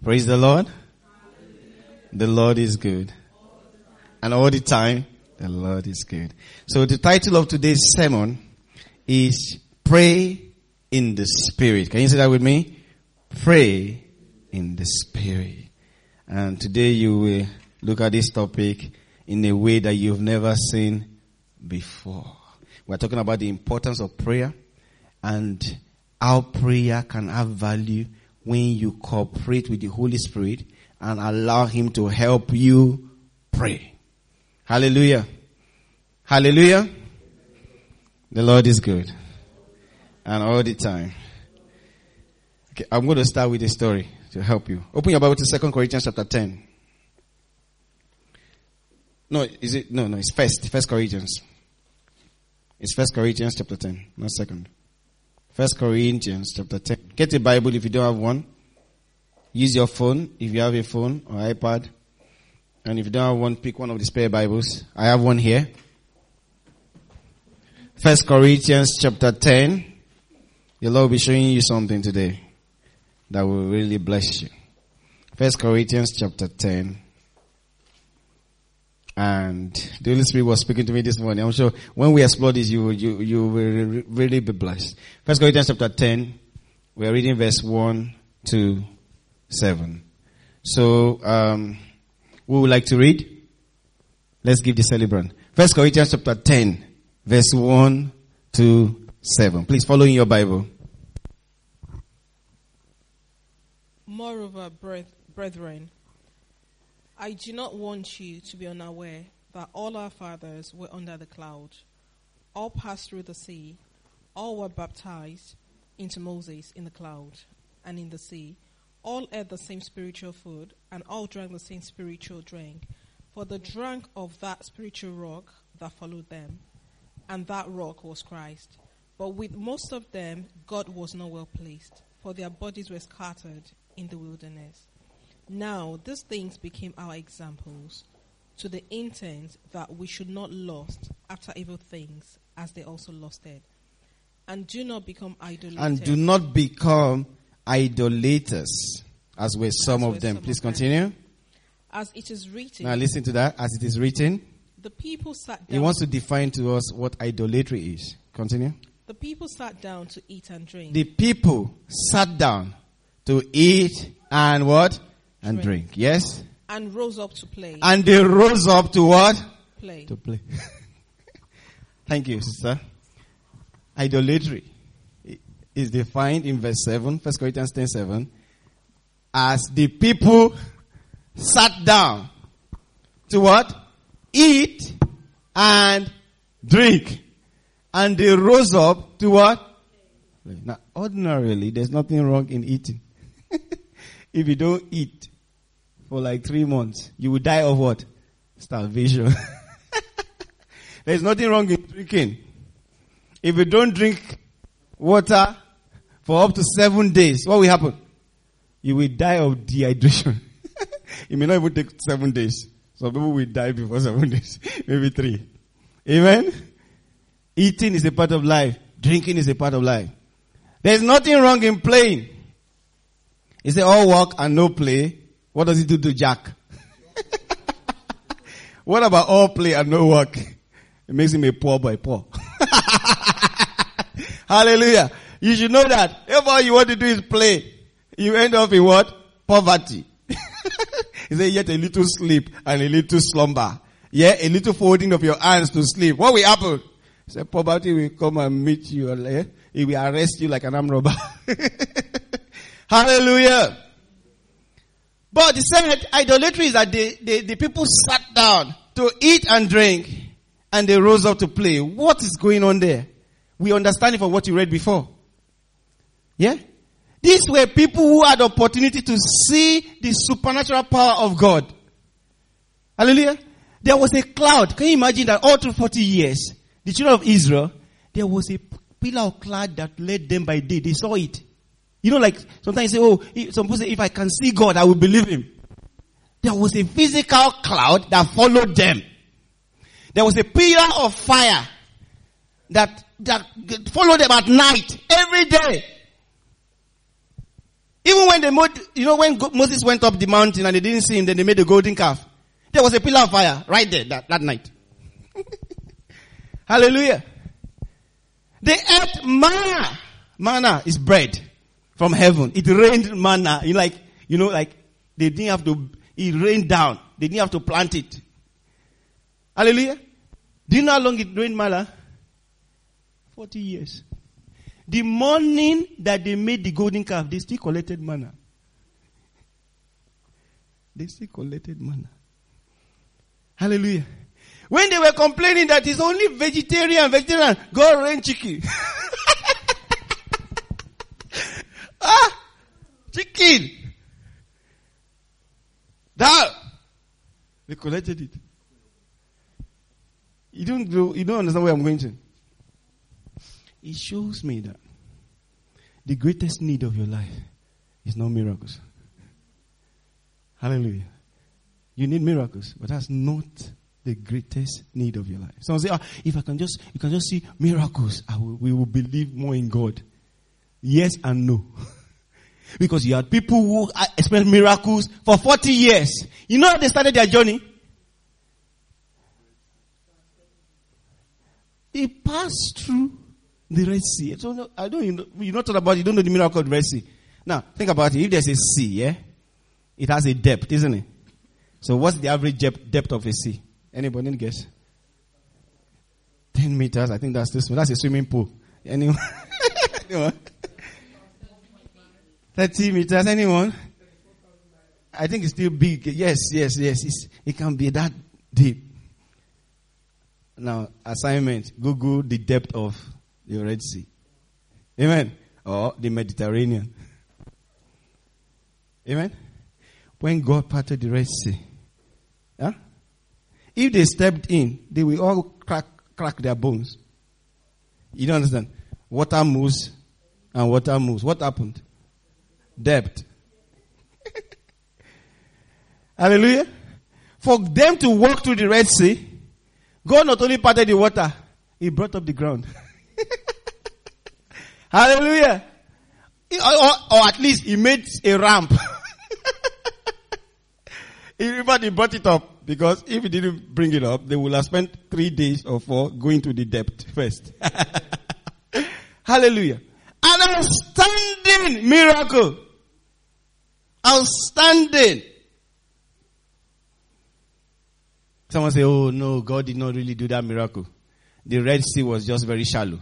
Praise the Lord. The Lord is good. And all the time, the Lord is good. So the title of today's sermon is Pray in the Spirit. Can you say that with me? Pray in the Spirit. And today you will look at this topic in a way that you've never seen before. We're talking about the importance of prayer and how prayer can have value when you cooperate with the Holy Spirit and allow Him to help you pray. Hallelujah. Hallelujah. The Lord is good. And all the time. Okay, I'm going to start with a story to help you. Open your Bible to 2 Corinthians chapter 10. No, is it? No, it's First Corinthians. It's 1 Corinthians chapter 10, not 2nd. 1 Corinthians chapter 10. Get a Bible if you don't have one. Use your phone if you have a phone or iPad. And if you don't have one, pick one of the spare Bibles. I have one here. 1 Corinthians chapter 10. The Lord will be showing you something today that will really bless you. 1 Corinthians chapter 10. And the Holy Spirit was speaking to me this morning. I'm sure when we explore this, you will really be blessed. 1 Corinthians chapter 10, we are reading verse 1 to 7. So, who would like to read? Let's give the celebrant. 1 Corinthians chapter 10, verse 1 to 7. Please follow in your Bible. Moreover, brethren, I do not want you to be unaware that all our fathers were under the cloud. All passed through the sea. All were baptized into Moses in the cloud and in the sea. All ate the same spiritual food, and all drank the same spiritual drink. For they drank of that spiritual rock that followed them, and that rock was Christ. But with most of them, God was not well pleased, for their bodies were scattered in the wilderness. Now, these things became our examples, to the intent that we should not lust after evil things, as they also lusted. And do not become idolaters. And do not become idolaters, as were some of them. Please continue. As it is written. Now listen to that. As it is written. The people sat down. He wants to define to us what idolatry is. Continue. The people sat down to eat and drink. The people sat down to eat and what? And drink. Yes? And rose up to play. And they rose up to what? Play. To play. Thank you, sister. Idolatry is defined in verse 7, 1 Corinthians 10:7, as the people sat down to what? Eat and drink. And they rose up to what? Play. Now, ordinarily, there's nothing wrong in eating. If you don't eat for like 3 months, you will die of what? Starvation. There's nothing wrong in drinking. If you don't drink water for up to 7 days, what will happen? You will die of dehydration. It may not even take 7 days. Some people will die before 7 days. Maybe 3. Amen? Eating is a part of life. Drinking is a part of life. There's nothing wrong in playing. He said, all work and no play. What does it do to Jack? What about all play and no work? It makes him a poor boy, poor. Hallelujah. You should know that. If all you want to do is play, you end up in what? Poverty. He said, yet a little sleep and a little slumber. Yeah, a little folding of your hands to sleep. What will happen? He said, poverty will come and meet you. He will arrest you like an armed robber. Hallelujah. But he said idolatry is that the people sat down to eat and drink and they rose up to play. What is going on there? We understand it from what you read before. Yeah? These were people who had the opportunity to see the supernatural power of God. Hallelujah. There was a cloud. Can you imagine that all through 40 years, the children of Israel, there was a pillar of cloud that led them by day. They saw it. You know, like sometimes you say, some people say, if I can see God, I will believe Him. There was a physical cloud that followed them. There was a pillar of fire that followed them at night, every day. Even when when Moses went up the mountain and they didn't see him, then they made a golden calf. There was a pillar of fire right there that night. Hallelujah. They ate manna. Manna is bread from heaven. It rained manna. Like they didn't have to, it rained down. They didn't have to plant it. Hallelujah. Do you know how long it rained manna? 40 years. The morning that they made the golden calf, they still collected manna. They still collected manna. Hallelujah. When they were complaining that it's only vegetarian, God rained chicken. Chicken. That. They collected it. You don't understand where I'm going to. It shows me that the greatest need of your life is not miracles. Hallelujah. You need miracles, but that's not the greatest need of your life. Someone say, if you can just see miracles, we will believe more in God. Yes and no. Because you had people who experienced miracles for 40 years. You know how they started their journey? They passed through the Red Sea. So you're not talking about, you don't know the miracle of the Red Sea. Now, think about it. If there's a sea, it has a depth, isn't it? So what's the average depth of a sea? Anybody guess? 10 meters. I think that's this one. That's a swimming pool. Anyone? Anyone? 30 meters. Anyone? I think it's still big. Yes. It can be that deep. Now, assignment. Google the depth of the Red Sea. Amen. Or the Mediterranean. Amen. When God parted the Red Sea, if they stepped in, they will all crack their bones. You don't understand? Water moves and water moves. What happened? Depth. Hallelujah. For them to walk through the Red Sea, God not only parted the water, He brought up the ground. Hallelujah. Or at least He made a ramp. He brought it up. Because if He didn't bring it up, they would have spent 3 days or 4 going to the depth first. Hallelujah. An outstanding miracle. Outstanding. Someone say, oh no, God did not really do that miracle. The Red Sea was just very shallow.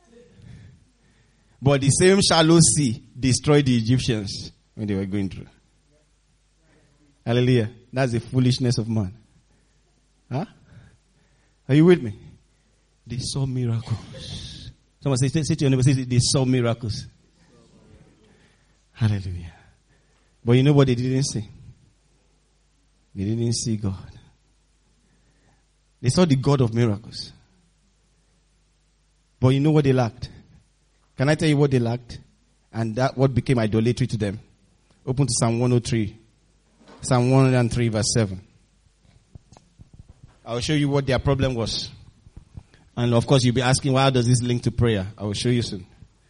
But the same shallow sea destroyed the Egyptians when they were going through. Hallelujah. That's the foolishness of man. Huh? Are you with me? They saw miracles. Someone say to your neighbor, say they saw miracles. Hallelujah. But you know what they didn't see? They didn't see God. They saw the God of miracles. But you know what they lacked? Can I tell you what they lacked? And that what became idolatry to them. Open to Psalm 103. Psalm 103 verse 7. I will show you what their problem was. And of course you'll be asking, why does this link to prayer? I will show you soon.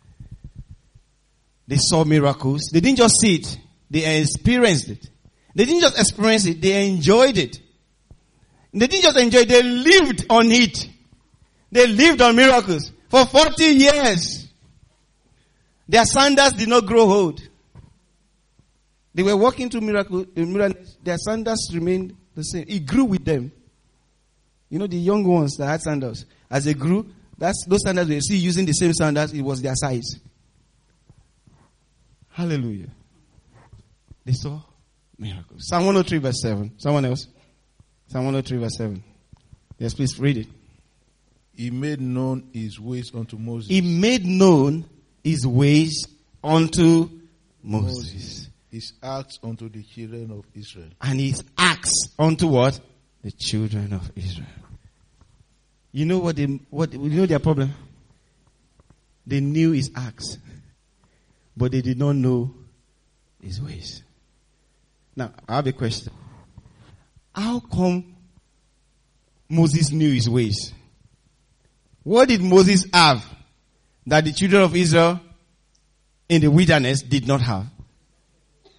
They saw miracles. They didn't just see it. They experienced it. They didn't just experience it. They enjoyed it. They didn't just enjoy it. They lived on it. They lived on miracles. For 40 years. Their sandals did not grow old. They were walking through miracles. Their sandals remained the same. It grew with them. You know the young ones that had sandals. As they grew, those sandals they see using the same sandals. It was their size. Hallelujah. They saw miracles. Psalm 103 verse 7. Someone else? Psalm 103 verse 7. Yes, please read it. He made known His ways unto Moses. He made known His ways unto Moses. His acts unto the children of Israel. And His acts unto what? The children of Israel. You know you know their problem? They knew His acts, but they did not know His ways. Now, I have a question. How come Moses knew His ways? What did Moses have that the children of Israel in the wilderness did not have?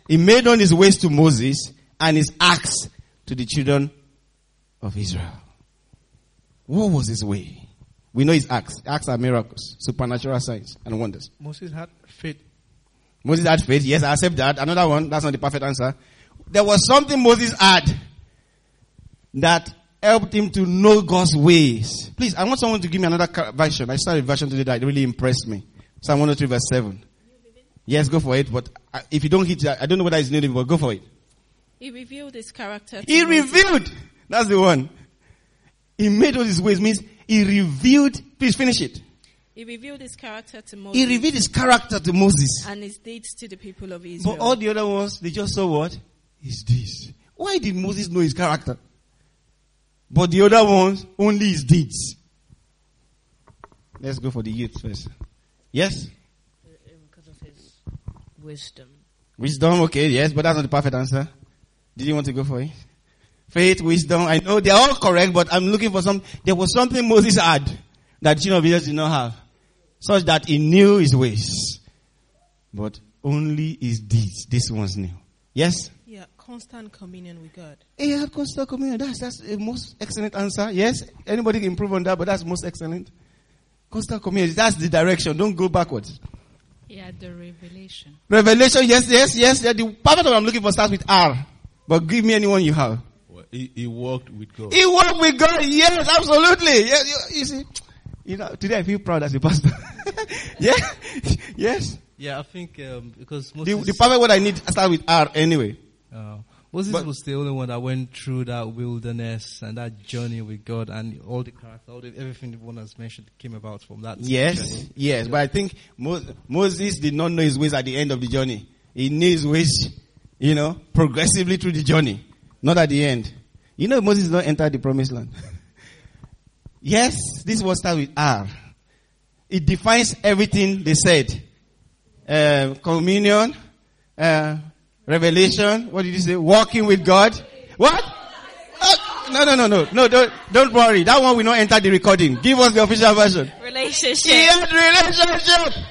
He made known his ways to Moses and his acts to the children of Israel. What was his way? We know his acts. Acts are miracles, supernatural signs and wonders. Moses had faith. Moses had faith. Yes, I accept that. Another one. That's not the perfect answer. There was something Moses had that helped him to know God's ways. Please, I want someone to give me another version. I saw a version today that really impressed me. Psalm 103 verse 7. Yes, go for it. But if you don't hit it, I don't know whether it's needed, but go for it. He revealed his character. He revealed. That's the one. He made all his ways. Means he revealed. Please finish it. He revealed his character to Moses. He revealed his character to Moses. And his deeds to the people of Israel. But all the other ones, they just saw what? His deeds. Why did Moses know his character? But the other ones, only his deeds. Let's go for the youth first. Yes? Because of his wisdom. Wisdom, okay, yes, but that's not the perfect answer. Did you want to go for it? Faith, wisdom, I know they're all correct, but I'm looking for there was something Moses had that the children of Israel did not have. Such that he knew his ways. But only his deeds, this one's new. Yes? Yeah, constant communion with God. He had constant communion. That's the most excellent answer. Yes? Anybody can improve on that, but that's most excellent. Constant communion. That's the direction. Don't go backwards. Yeah, the revelation. Revelation, yes. Yeah, the perfect one I'm looking for starts with R. But give me anyone you have. Well, he walked with God. He walked with God. Yes, absolutely. Yes, you see, today I feel proud as a pastor. Yeah. Yes. Yeah, I think because the perfect word I need start with R anyway. Moses was the only one that went through that wilderness and that journey with God, and all the character, everything the one has mentioned came about from that. Yes, yes. But I think Moses did not know his ways at the end of the journey. He knew his ways, progressively through the journey, not at the end. Moses did not enter the promised land. Yes, this was start with R. It defines everything they said. Communion, revelation, what did you say? Walking with God. What? No, don't worry. That one will not enter the recording. Give us the official version. Relationship. Yes, relationship.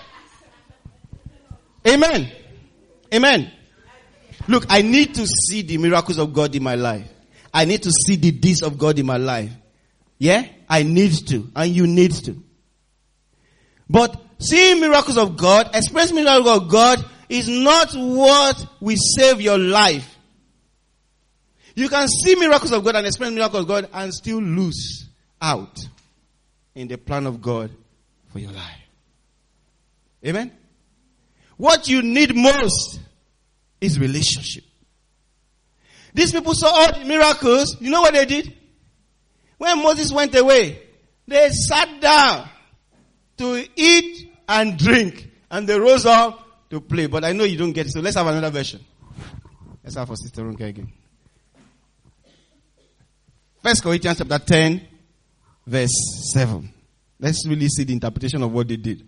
Amen. Look, I need to see the miracles of God in my life. I need to see the deeds of God in my life. Yeah? I need to. And you need to. But seeing miracles of God, expressing miracles of God is not what will save your life. You can see miracles of God and experience miracles of God and still lose out in the plan of God for your life. Amen? What you need most is relationship. These people saw all the miracles. You know what they did? When Moses went away, they sat down to eat and drink. And they rose up to play. But I know you don't get it. So let's have another version. Let's have for Sister Ronke again. 1 Corinthians chapter 10, verse 7. Let's really see the interpretation of what they did.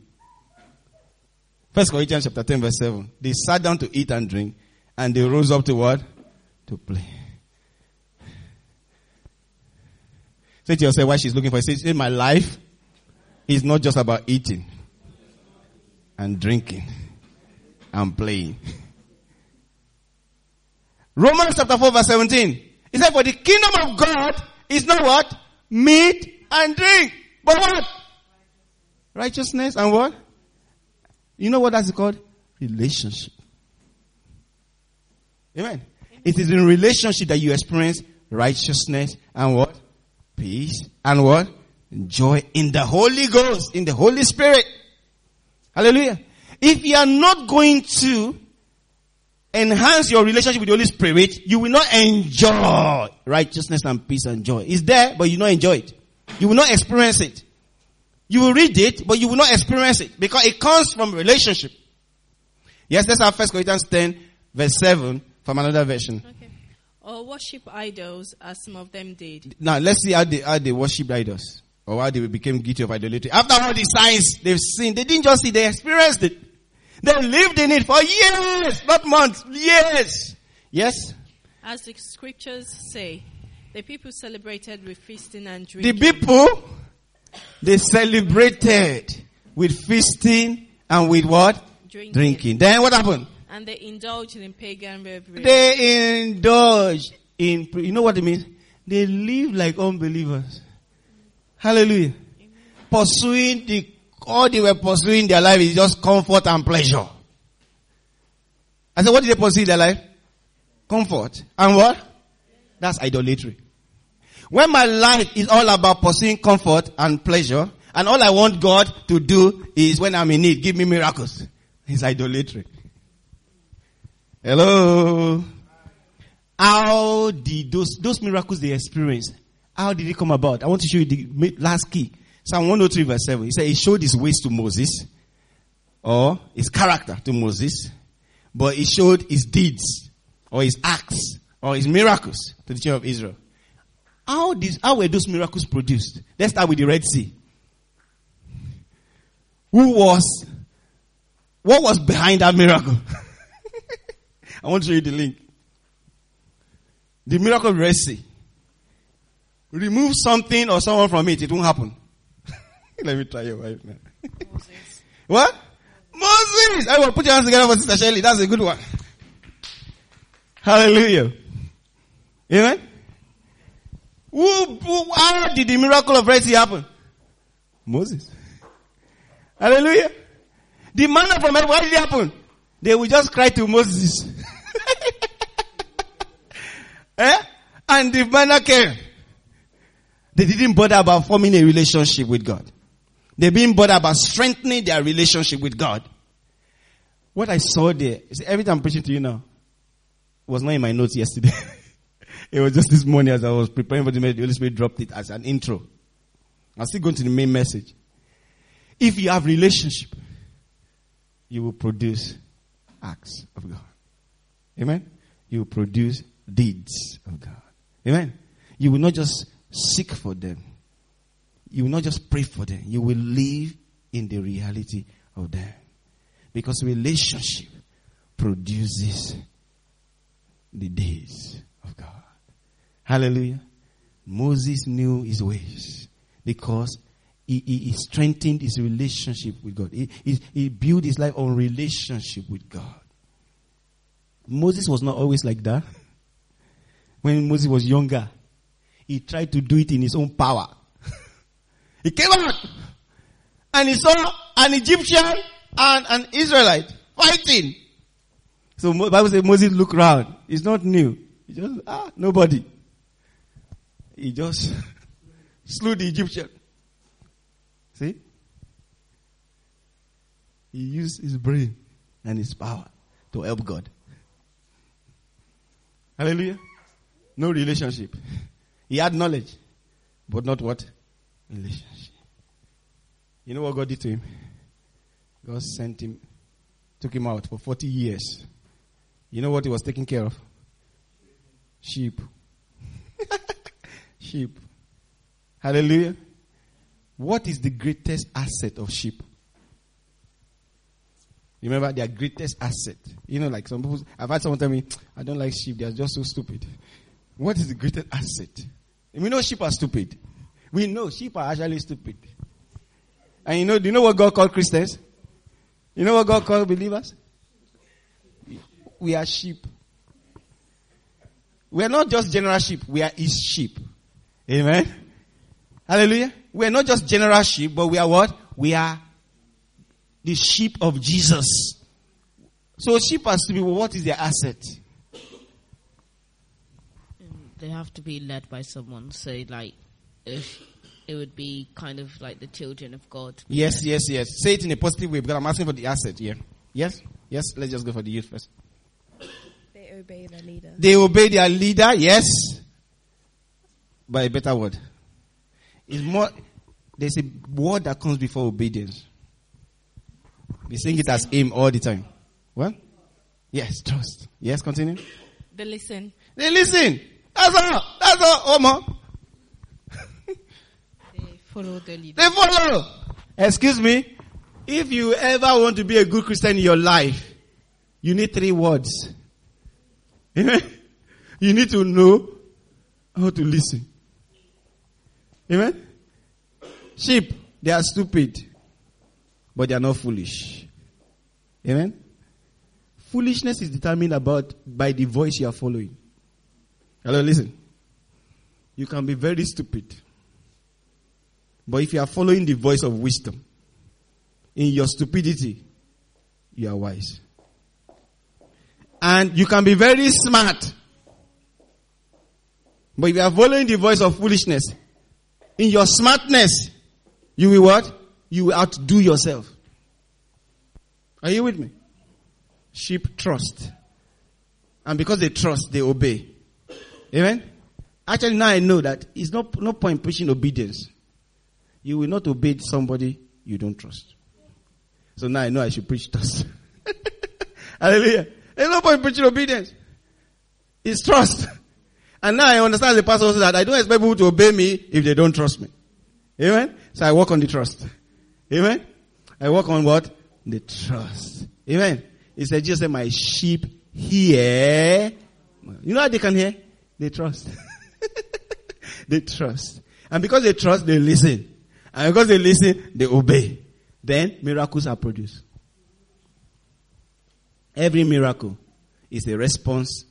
1 Corinthians chapter 10, verse 7. They sat down to eat and drink. And they rose up to what? To play. Say to yourself why she's looking for it. Say, my life is not just about eating and drinking and playing. Romans chapter 4 verse 17. It said, for the kingdom of God is not what? Meat and drink. But what? Righteousness and what? You know what that's called? Relationship. Amen. It is in relationship that you experience righteousness and what? Peace and what? Joy in the Holy Ghost, in the Holy Spirit. Hallelujah. If you are not going to enhance your relationship with the Holy Spirit, you will not enjoy righteousness and peace and joy. It's there, but you will not enjoy it. You will not experience it. You will read it, but you will not experience it because it comes from relationship. Yes, let's have 1 Corinthians 10, verse 7 from another version. Okay. Or worship idols, as some of them did. Now, let's see how they worship idols. Or how they became guilty of idolatry. After all the signs they've seen, they didn't just see, they experienced it. They lived in it for years, not months, years. Yes? As the scriptures say, the people celebrated with feasting and drinking. The people, they celebrated with feasting and with what? Drinking. Drinking. Then what happened? And they indulged in pagan revelry. They indulge in, you know what it means? They live like unbelievers. Hallelujah. Amen. All they were pursuing in their life is just comfort and pleasure. I said, what did they pursue in their life? Comfort. And what? That's idolatry. When my life is all about pursuing comfort and pleasure, and all I want God to do is when I'm in need, give me miracles. It's idolatry. Hello? How did those miracles they experienced, how did it come about? I want to show you the last key. Psalm 103 verse 7. He said he showed his ways to Moses, or his character to Moses, but he showed his deeds, or his acts, or his miracles to the children of Israel. How were those miracles produced? Let's start with the Red Sea. What was behind that miracle? I want to show you the link. The miracle of the Red Sea. Remove something or someone from it, it won't happen. Let me try your wife now. Moses. What? Moses! I will put your hands together for Sister Shelley. That's a good one. Hallelujah. Amen? How did the miracle of Red Sea happen? Moses. Hallelujah. The manna from heaven, why did it happen? They will just cry to Moses. And the manna came. They didn't bother about forming a relationship with God. They didn't bother about strengthening their relationship with God. What I saw there, everything I'm preaching to you now was not in my notes yesterday. It was just this morning as I was preparing for the message, the Holy Spirit dropped it as an intro. I'm still going to the main message. If you have relationship, you will produce acts of God. Amen? You will produce deeds of God. Amen? You will not just seek for them. You will not just pray for them. You will live in the reality of them. Because relationship produces the deeds of God. Hallelujah. Moses knew his ways because he strengthened his relationship with God. He built his life on relationship with God. Moses was not always like that. When Moses was younger, he tried to do it in his own power. He came out and he saw an Egyptian and an Israelite fighting. So the Bible says Moses looked around. It's not new. He just, nobody. He just slew the Egyptian. See? He used his brain and his power to help God. Hallelujah. No relationship. He had knowledge, but not what? Relationship. You know what God did to him? God sent him, took him out for 40 years. You know what he was taking care of? Sheep. Sheep. Hallelujah. What is the greatest asset of sheep? You remember their greatest asset? You know, like some people, I've had someone tell me, I don't like sheep, they are just so stupid. What is the greatest asset? We know sheep are stupid. We know sheep are actually stupid. And do you know what God called Christians? You know what God called believers? We are sheep. We are not just general sheep, we are his sheep. Amen. Hallelujah. We are not just general sheep, but we are what? We are the sheep of Jesus. So sheep are stupid, but what is their asset? They have to be led by someone. So like, if it would be kind of like the children of God. Yes. Say it in a positive way because I'm asking for the asset here. Yes? Let's just go for the youth first. They obey their leader. They obey their leader, yes. By a better word. It's more, there's a word that comes before obedience. They sing it as aim all the time. What? Yes, trust. Yes, continue. They listen. They listen. That's all, Omo. They follow the leader. They follow. Excuse me. If you ever want to be a good Christian in your life, you need 3 words. Amen. You need to know how to listen. Amen. Sheep, they are stupid, but they are not foolish. Amen. Foolishness is determined by the voice you are following. Hello, listen. You can be very stupid. But if you are following the voice of wisdom, in your stupidity, you are wise. And you can be very smart. But if you are following the voice of foolishness, in your smartness, you will what? You will outdo yourself. Are you with me? Sheep trust. And because they trust, they obey. Amen? Actually, now I know that it's no point pushing obedience. You will not obey somebody you don't trust. So now I know I should preach trust. Hallelujah. There's no point preaching obedience. It's trust. And now I understand the pastor also that I don't expect people to obey me if they don't trust me. Amen? So I work on the trust. Amen? I work on what? The trust. Amen? He said, Jesus said, my sheep hear. You know how they can hear? They trust. They trust. And because they trust, they listen. And because they listen, they obey. Then miracles are produced. Every miracle is a response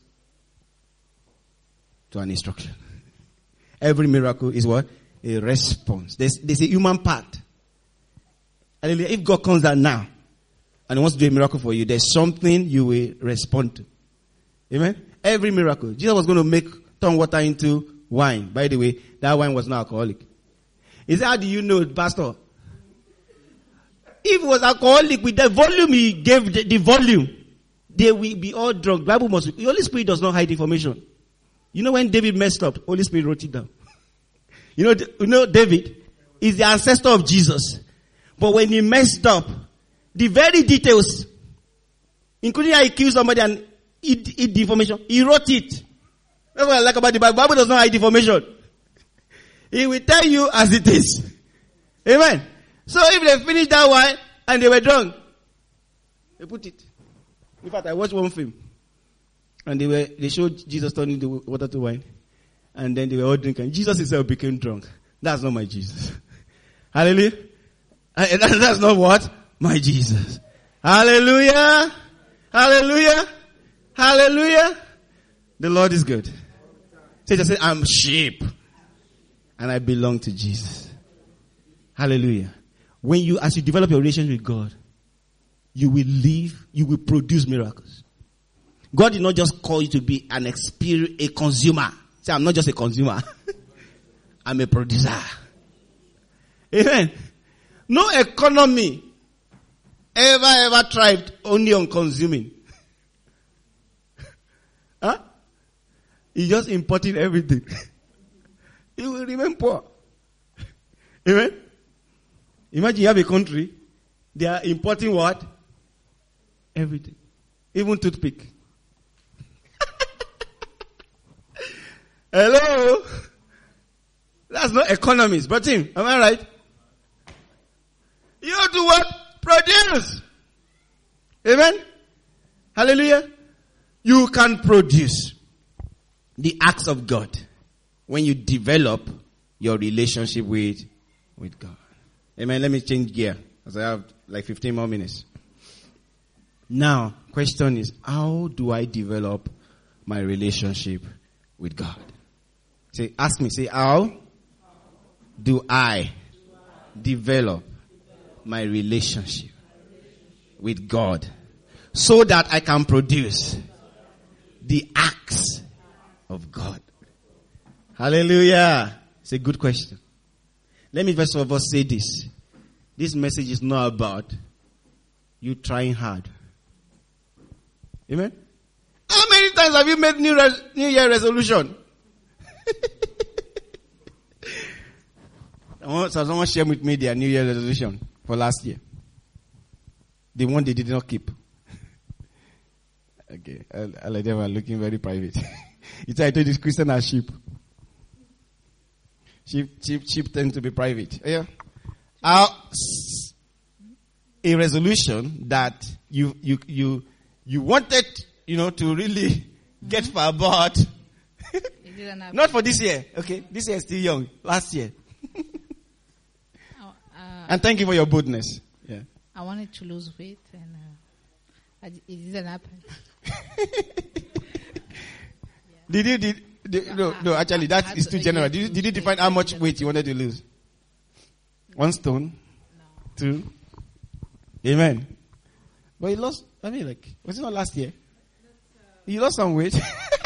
to an instruction. Every miracle is what? A response. There's a human part. Hallelujah. If God comes down now and he wants to do a miracle for you, there's something you will respond to. Amen? Every miracle. Jesus was going to turn water into wine. By the way, that wine was not alcoholic. He said, how do you know, Pastor? If it was alcoholic, with the volume he gave, the volume, they will be all drunk. The Holy Spirit does not hide information. You know when David messed up, Holy Spirit wrote it down. You know David is the ancestor of Jesus. But when he messed up, the very details, including how he killed somebody and hid the information, he wrote it. That's what I like about the Bible. The Bible does not hide information. He will tell you as it is. Amen. So if they finished that wine and they were drunk, they put it. In fact, I watched one film. And they showed Jesus turning the water to wine. And then they were all drinking. Jesus himself became drunk. That's not my Jesus. Hallelujah. That's not what? My Jesus. Hallelujah. Hallelujah. Hallelujah. The Lord is good. So just say, I'm sheep. And I belong to Jesus. Hallelujah. As you develop your relationship with God, you will produce miracles. God did not just call you to be a consumer. Say, I'm not just a consumer. I'm a producer. Amen. No economy ever thrived only on consuming. Huh? He just imported everything. He will remain poor. Amen. Imagine you have a country, they are importing what? Everything. Even toothpick. Hello? That's not economics. But Tim, am I right? You have to what? Produce. Amen? Hallelujah. You can produce the acts of God when you develop your relationship with God. Amen. Let me change gear because I have like 15 more minutes. Now, question is, how do I develop my relationship with God? Ask me, how do I develop my relationship with God so that I can produce the acts of God? Hallelujah. It's a good question. Let me first of all say this. This message is not about you trying hard. Amen? How many times have you made New Year resolution? Someone shared with me their New Year resolution for last year. The one they did not keep. Okay, all of them are looking very private. It's I told this Christian are sheep. Sheep tend to be private. Yeah. A resolution that you wanted, to really get far, but not for this year. Okay, this year is still young. Last year. And thank you for your boldness. Yeah. I wanted to lose weight, and It didn't happen. No, actually, that is too general. Did you define how much weight you wanted to lose? 1 stone? No. 2? Amen. But you lost, was it not last year? You lost some weight.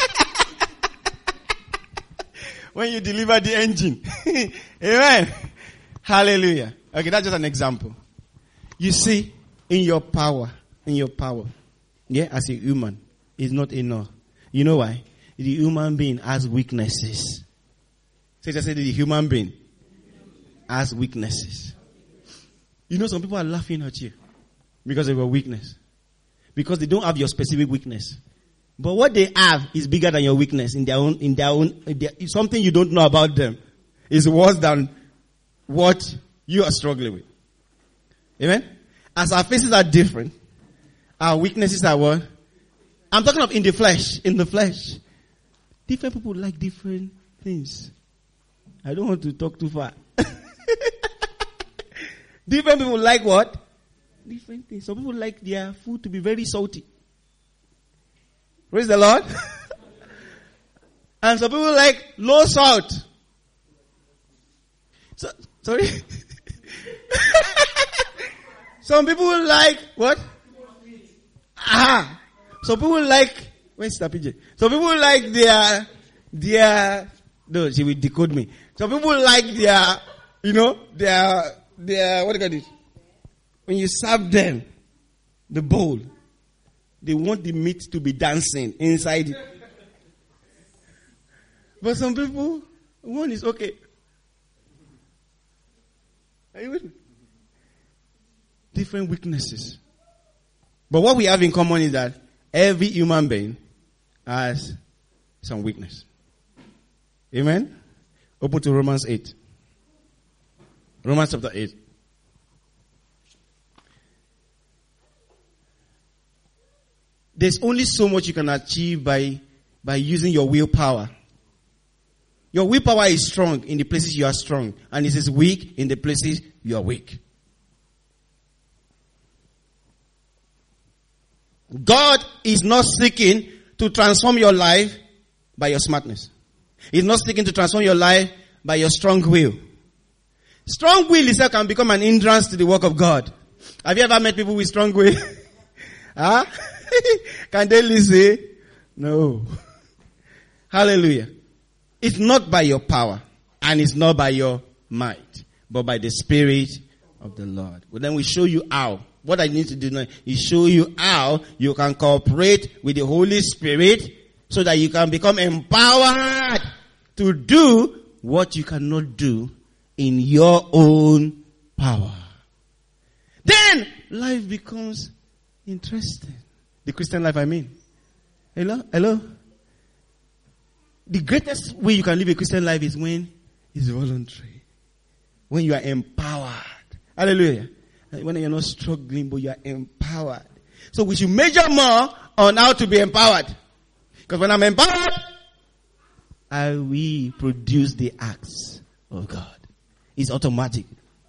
When you deliver the engine. Amen. Hallelujah. Okay, that's just an example. You see, in your power, yeah, as a human, is not enough. You know why? The human being has weaknesses. So I said the human being has weaknesses. You know, some people are laughing at you because of your weakness. Because they don't have your specific weakness. But what they have is bigger than your weakness in their own, something you don't know about them is worse than what you are struggling with. Amen? As our faces are different, our weaknesses are what? I'm talking of in the flesh. Different people like different things. I don't want to talk too far. Different people like what? Different things. Some people like their food to be very salty. Praise the Lord. And some people like low salt. Sorry? Some people like what? Some people like, where's the PJ? Some people like their, no, she will decode me. Some people like their, what do you call it? When you serve them the bowl, they want the meat to be dancing inside it. But some people, one is okay. Are you with me? Different weaknesses. But what we have in common is that every human being has some weakness. Amen? Open to Romans 8. Romans chapter 8. There's only so much you can achieve by using your willpower. Your willpower is strong in the places you are strong, and it is weak in the places you are weak. God is not seeking to transform your life by your smartness. He's not seeking to transform your life by your strong will. Strong will itself can become an hindrance to the work of God. Have you ever met people with strong will? Huh? Can they listen? No. Hallelujah. It's not by your power and it's not by your might, but by the Spirit of the Lord. Well, then we show you how. What I need to do now is show you how you can cooperate with the Holy Spirit so that you can become empowered to do what you cannot do in your own power. Then life becomes interesting. The Christian life, I mean. Hello? The greatest way you can live a Christian life is when it's voluntary. When you are empowered. Hallelujah. When you're not struggling, but you are empowered. So we should measure more on how to be empowered. Because when I'm empowered, I will produce the acts of God. It's automatic.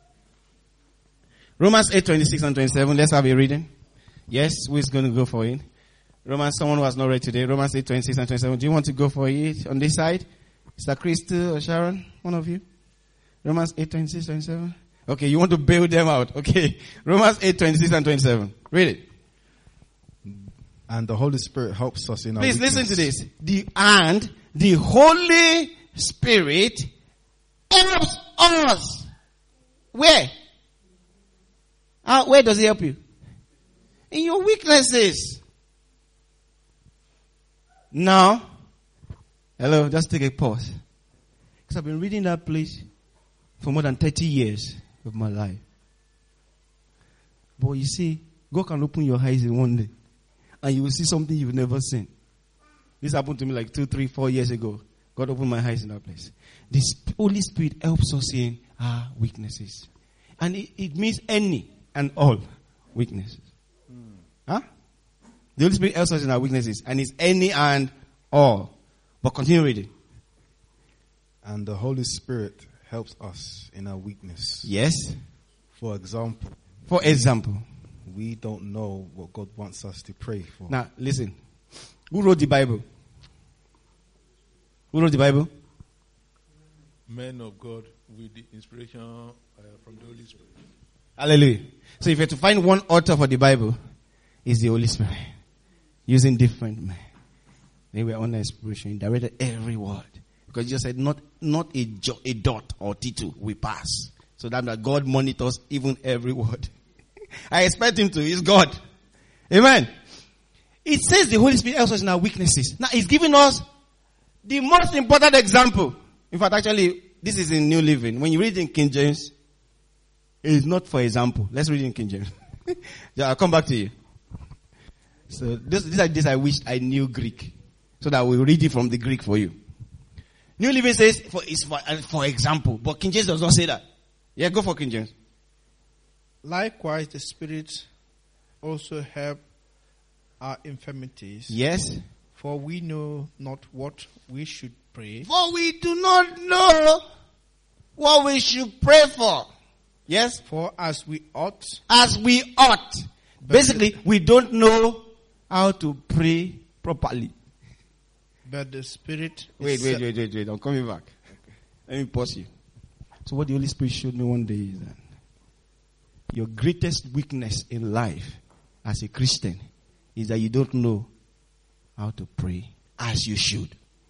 Romans 8:26 and 27. Let's have a reading. Yes, who is going to go for it? Romans, someone who has not read today. Romans 8:26 and 27. Do you want to go for it on this side? Mr. Crystal or Sharon? One of you? Romans 8:26, 27. Okay, you want to bail them out. Okay. Romans 8:26 and 27. Read it. And the Holy Spirit helps us in our Please weakness. listen to this. The Holy Spirit helps us. Where? Where does he help you? In your weaknesses. Now, hello, just take a pause. Because I've been reading that place for more than 30 years of my life. But you see, God can open your eyes in one day. And you will see something you've never seen. This happened to me like 2, 3, 4 years ago. God opened my eyes in that place. The Holy Spirit helps us in our weaknesses. And it means any and all weaknesses. Huh? The Holy Spirit helps us in our weaknesses. And it's any and all. But continue reading. And the Holy Spirit helps us in our weakness. Yes. For example, we don't know what God wants us to pray for. Now, listen. Who wrote the Bible? Who wrote the Bible? Men of God with the inspiration from the Holy Spirit. Hallelujah. So if you have to find one author for the Bible, it's the Holy Spirit. Using different men. They were under inspiration. He directed every word. Because he just said, not a dot or T2, we pass. So that God monitors even every word. I expect him to. He's God. Amen. It says the Holy Spirit helps us in our weaknesses. Now, he's giving us the most important example. In fact, actually, this is in New Living. When you read in King James, it is not for example. Let's read in King James. Yeah, I'll come back to you. So this I wish I knew Greek, so that we'll read it from the Greek for you. New Living says for example, but King James does not say that. Yeah, go for King James. Likewise, the Spirit also help our infirmities. Yes. For we know not what we should pray. For we do not know what we should pray for. Yes. For as we ought. As we ought. Basically, we don't know how to pray properly. But the Spirit. Wait. I'm coming back. Let me pause you. So what the Holy Spirit showed me one day is that your greatest weakness in life as a Christian is that you don't know how to pray as you should.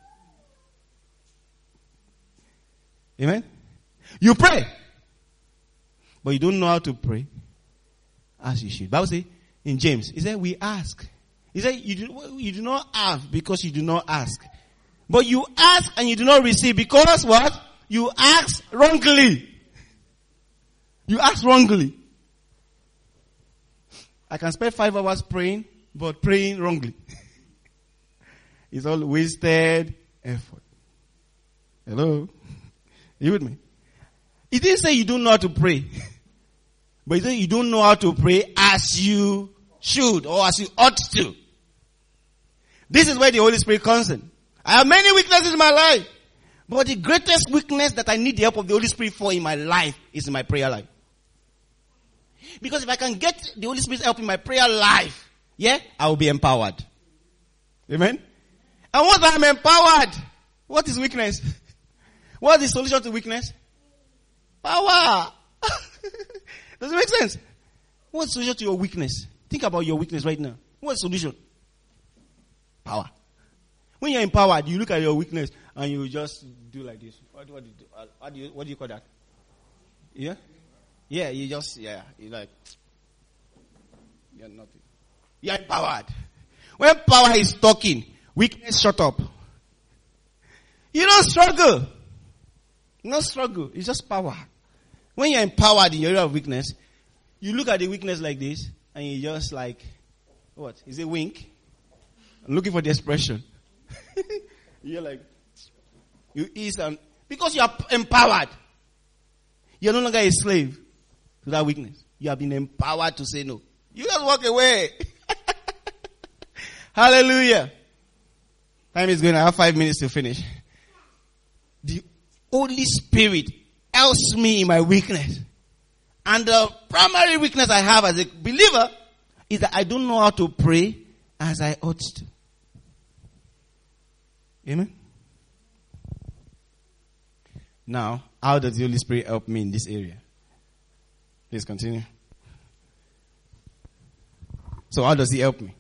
Amen? You pray, but you don't know how to pray as you should. Bible says in James, he said, we ask. He said, you do not have because you do not ask. But you ask and you do not receive because what? You ask wrongly. You ask wrongly. I can spend 5 hours praying, but praying wrongly. It's all wasted effort. Hello? You with me? He didn't say you don't know how to pray. But he said you don't know how to pray as you should or as you ought to. This is where the Holy Spirit comes in. I have many weaknesses in my life. But the greatest weakness that I need the help of the Holy Spirit for in my life is in my prayer life. Because if I can get the Holy Spirit's help in my prayer life, yeah, I will be empowered. Amen? And once I'm empowered, what is weakness? What is the solution to weakness? Power. Does it make sense? What's the solution to your weakness? Think about your weakness right now. What's the solution? Power. When you're empowered, you look at your weakness and you just do like this. What do you call that? Yeah? Yeah, you're like, you're nothing. You're empowered. When power is talking, weakness shut up. You don't struggle. No struggle. It's just power. When you're empowered in your area of weakness, you look at the weakness like this, and you just like, what? Is it wink? I'm looking for the expression. You're like, you ease and, because you are empowered. You're no longer a slave to that weakness. You have been empowered to say no. You just walk away. Hallelujah. Time is going. I have 5 minutes to finish. The Holy Spirit helps me in my weakness. And the primary weakness I have as a believer is that I don't know how to pray as I ought to. Amen? Now, how does the Holy Spirit help me in this area? Please continue. So how does he help me?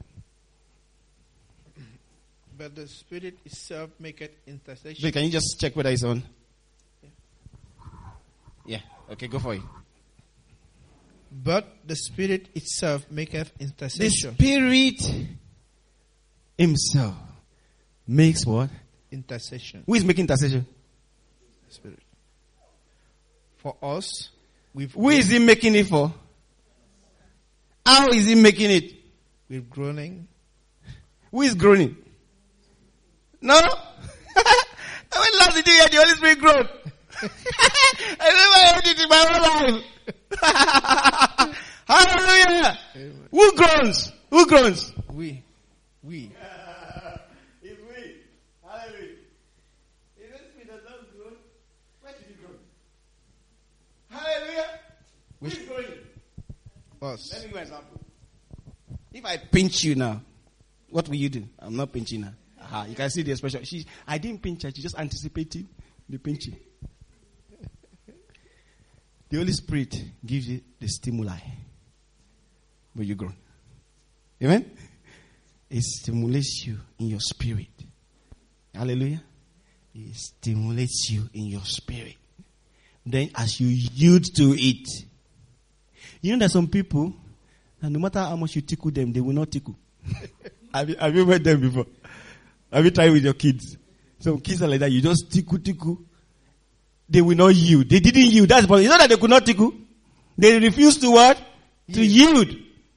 But the Spirit itself maketh intercession. Wait, can you just check whether it's on? Yeah. Okay, go for it. But the Spirit itself maketh The intercession. Spirit himself makes what? Intercession. Who is making intercession? Spirit. For us, Who is he making it for? How is he making it? with groaning. Who is groaning? No? When last did you hear the Holy Spirit groan? I never heard it in my whole life. Hallelujah. Amen. Who groans? Who groans? We. It's we. Hallelujah. If the Spirit does not groan, why should he groan? Hallelujah. Who is groaning? Us. Let me give an example. If I pinch you now, what will you do? I'm not pinching her. Aha, you can see the expression. I didn't pinch her. She just anticipating the pinching. The Holy Spirit gives you the stimuli when you grow. Amen? It stimulates you in your spirit. Hallelujah. It stimulates you in your spirit. Then as you yield to it, you know that some people, and no matter how much you tickle them, they will not tickle. Have you met them before? Have you tried with your kids? Some kids are like that. You just tickle. They will not yield. They didn't yield. That's but you know that they could not tickle. They refused to what? To yield.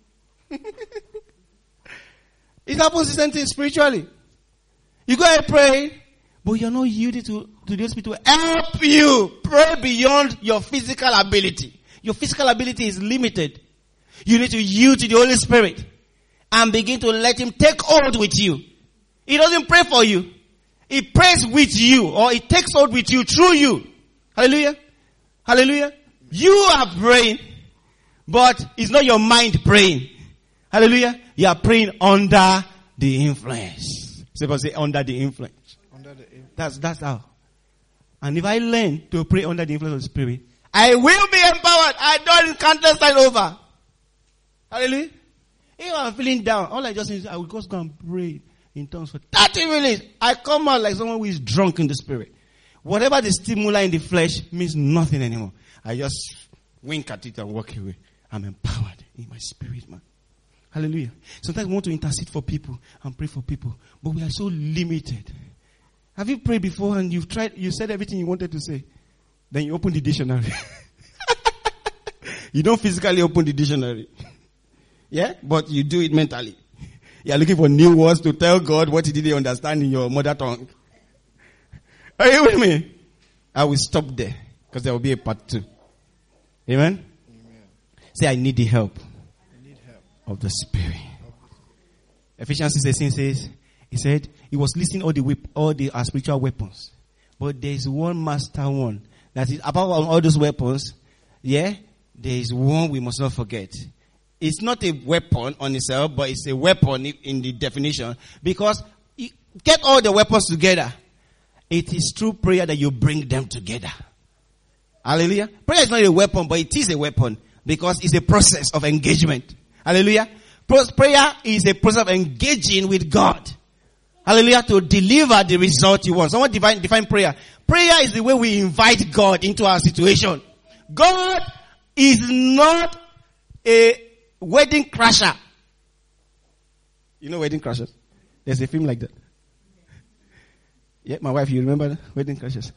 It happens the same thing spiritually. You go and pray, but you're not yielding to the Spirit to help you pray beyond your physical ability. Your physical ability is limited. You need to yield to the Holy Spirit and begin to let Him take hold with you. He doesn't pray for you. He prays with you, or He takes hold with you through you. Hallelujah. Hallelujah. You are praying, but it's not your mind praying. Hallelujah. You are praying under the influence. Somebody say under the influence. Under the influence. That's how. And if I learn to pray under the influence of the Spirit, I will be empowered. I don't counter over. Hallelujah. If I'm feeling down, all I just need is I will just go and pray in tongues for 30 minutes. I come out like someone who is drunk in the Spirit. Whatever the stimuli in the flesh means nothing anymore. I just wink at it and walk away. I'm empowered in my spirit, man. Hallelujah. Sometimes we want to intercede for people and pray for people, but we are so limited. Have you prayed before and you said everything you wanted to say? Then you open the dictionary. You don't physically open the dictionary. Yeah? But you do it mentally. You are looking for new words to tell God what He didn't understand in your mother tongue. Are you with me? I will stop there because there will be a part 2. Amen? Say, I need the help of the Spirit. Ephesians 6:16 says, he said, he was listing all the spiritual weapons. But there is one master one. That is, apart from all those weapons, there is one we must not forget. It's not a weapon on itself, but it's a weapon in the definition. Because you get all the weapons together. It is through prayer that you bring them together. Hallelujah. Prayer is not a weapon, but it is a weapon. Because it's a process of engagement. Hallelujah. Prayer is a process of engaging with God. Hallelujah. To deliver the result you want. Someone define prayer. Prayer is the way we invite God into our situation. God is not a wedding crasher. You know Wedding Crashers? There's a film like that. Yeah, my wife, you remember Wedding Crashers?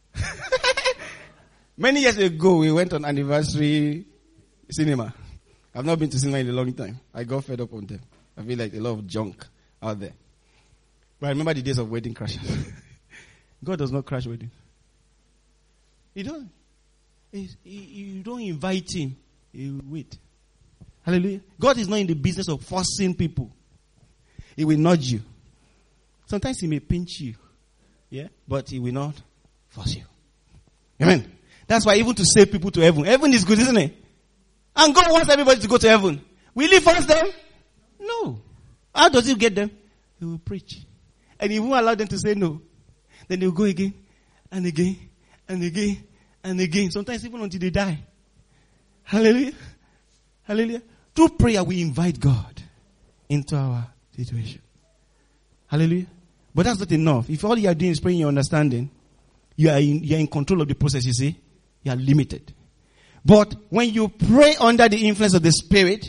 Many years ago, we went on anniversary cinema. I've not been to cinema in a long time. I got fed up on them. I feel like a lot of junk out there. But I remember the days of Wedding Crashers. God does not crash weddings. He don't. You don't invite Him. He will wait. Hallelujah. God is not in the business of forcing people. He will nudge you. Sometimes He may pinch you. Yeah. But He will not force you. Amen. That's why even to save people to heaven is good, isn't it? And God wants everybody to go to heaven. Will He force them? No. How does He get them? He will preach. And He won't allow them to say no. Then they will go again and again and again and again. Sometimes even until they die. Hallelujah. Hallelujah. Through prayer we invite God into our situation. Hallelujah. But that's not enough. If all you are doing is praying your understanding, you are in control of the process, you see. You are limited. But when you pray under the influence of the Spirit,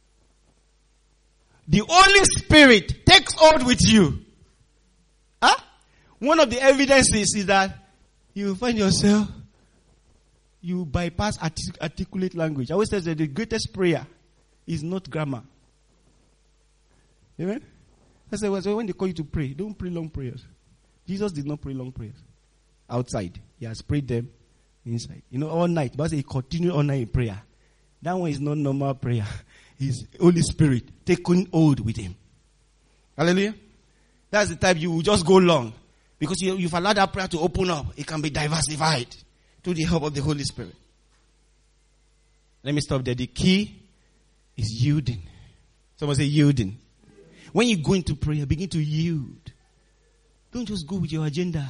the Holy Spirit takes hold with you. Huh? One of the evidences is that you find yourself, you bypass articulate language. I always say that the greatest prayer is not grammar. Amen? That's why when they call you to pray, don't pray long prayers. Jesus did not pray long prayers outside. He has prayed them inside. All night. But he continued all night in prayer. That one is not normal prayer. It's Holy Spirit taking hold with Him. Hallelujah. That's the type you will just go long. Because you've allowed that prayer to open up. It can be diversified through the help of the Holy Spirit. Let me stop there. The key is yielding. Someone say yielding. When you go into prayer, begin to yield. Don't just go with your agenda.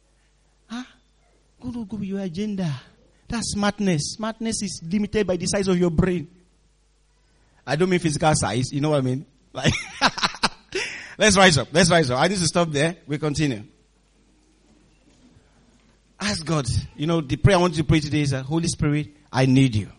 Don't go with your agenda. That's smartness. Smartness is limited by the size of your brain. I don't mean physical size. You know what I mean? Like, let's rise up. I need to stop there. We continue. Ask God. You know, the prayer I want you to pray today is, Holy Spirit, I need you.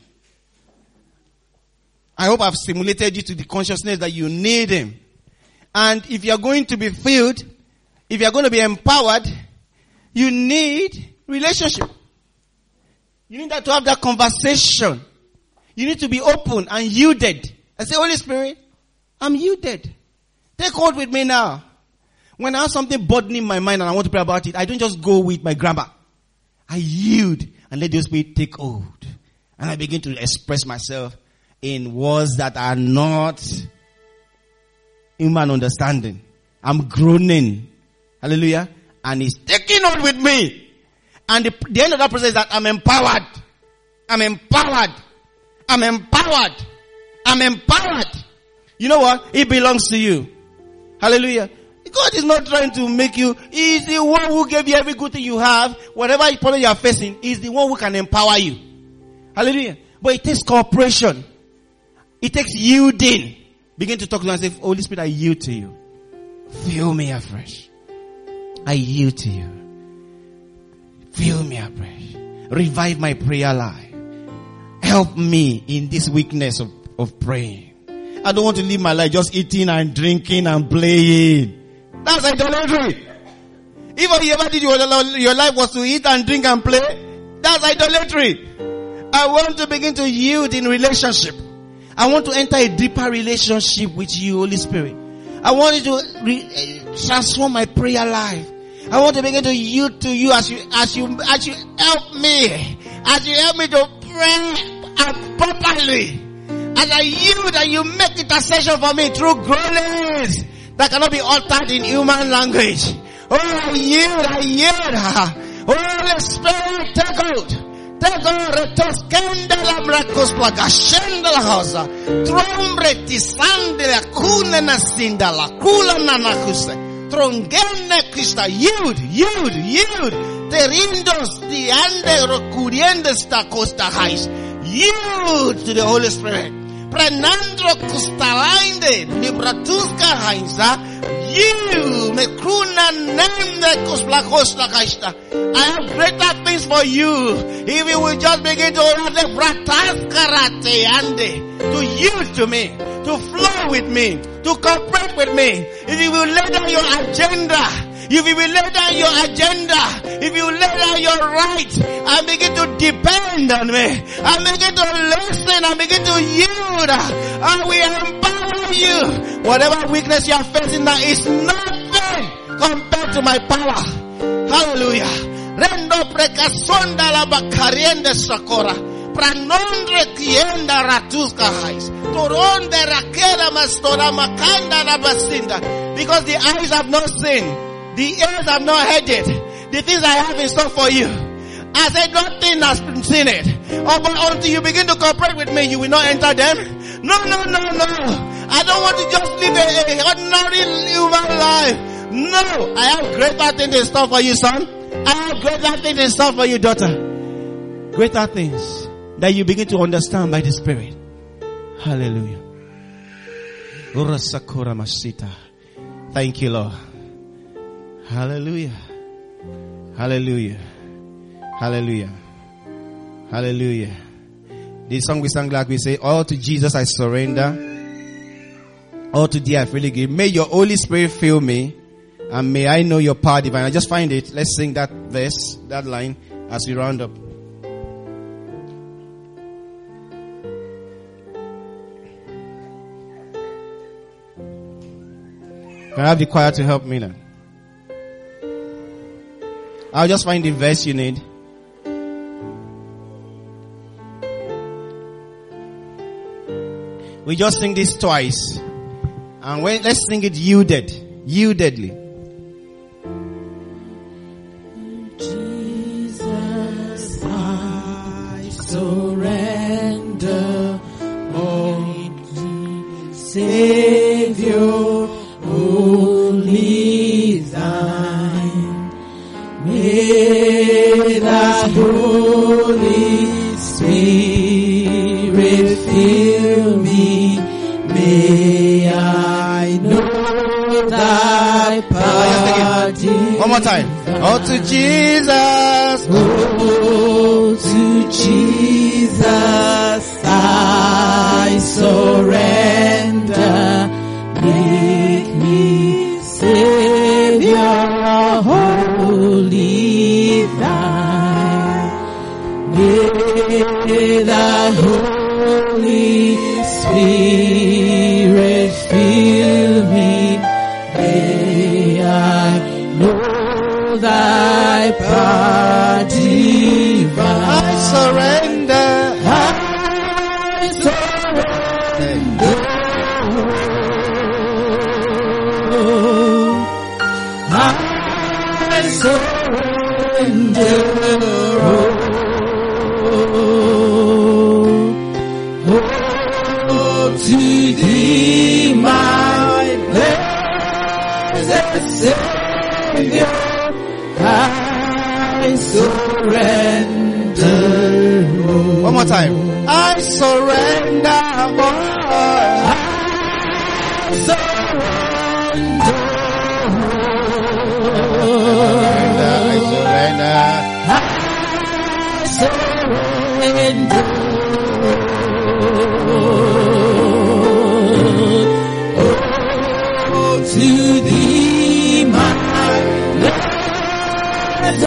I hope I've stimulated you to the consciousness that you need Him. And if you're going to be filled, if you're going to be empowered, you need relationship. You need to have that conversation. You need to be open and yielded. I say, Holy Spirit, I'm yielded. Take hold with me now. When I have something burdening my mind and I want to pray about it, I don't just go with my grammar. I yield and let the Spirit take hold. And I begin to express myself in words that are not human understanding. I'm groaning. Hallelujah. And He's taking on with me. And the end of that process is that I'm empowered. I'm empowered. I'm empowered. I'm empowered. You know what? It belongs to you. Hallelujah. God is not trying to make you. He is the one who gave you every good thing you have. Whatever problem you are facing, He is the one who can empower you. Hallelujah. But it takes cooperation. It takes yielding. Begin to talk to Him and say, Holy Spirit, I yield to you. Fill me afresh. I yield to you. Fill me afresh. Revive my prayer life. Help me in this weakness of praying. I don't want to live my life just eating and drinking and playing. That's idolatry. If all you ever did your life was to eat and drink and play, that's idolatry. I want to begin to yield in relationship. I want to enter a deeper relationship with you, Holy Spirit. I want you to transform my prayer life. I want to begin to yield to you as you help me. As you help me to pray properly. As I yield and you make intercession for me through groanings that cannot be altered in human language. Oh, I yield. Holy Spirit, take hold. Take hold. Retoskendela brakos plagashenda la hosa. Trombre tisande la kune na sinda la kula na nakuse. Trongene Krista. Yield. Terindo stiande rocuriende sta costa hais. Yield to the Holy Spirit. Prenandro custalainde libratuska hainza. Yield me kruna nende kusplakosta kaista. I have greater things for you. If you will just begin to order bratas karate ande to yield to me, to flow with me, to cooperate with me. If you will lay down your agenda. If you will lay down your agenda, if you lay down your rights, and begin to depend on me, and begin to listen, and begin to yield, and we empower you. Whatever weakness you are facing now is nothing compared to my power. Hallelujah. Rendo precasonda la bacariende sacora. Pranondre tienda ratuska hais. Toronde rakera mastora makanda la basinda. Because the eyes have not seen. The ears have not heard it. The things I have in store for you. I said nothing has been seen it. Oh, but until you begin to cooperate with me, you will not enter them. No. I don't want to just live an ordinary human life. No. I have greater things in store for you, son. I have greater things in store for you, daughter. Greater things that you begin to understand by the Spirit. Hallelujah. Thank you, Lord. Hallelujah. Hallelujah. Hallelujah. Hallelujah. This song we sang like we say, all to Jesus I surrender. All to thee I freely give. May your Holy Spirit fill me. And may I know your power divine. I just find it. Let's sing that verse, that line as we round up. Can I have the choir to help me now? I'll just find the verse you need. We just sing this twice. And let's sing it yieldedly. Jesus, I surrender all. Say the Holy Spirit fill me. May I know thy power. One more time. Oh, to Jesus. Oh, to Jesus I surrender. Make me Savior, wholly thine. May the Holy Spirit fill me. May I know thy power divine. I surrender. I surrender. I surrender. Oh, to thee, my blessed Savior, I surrender. One more time. I surrender. I surrender.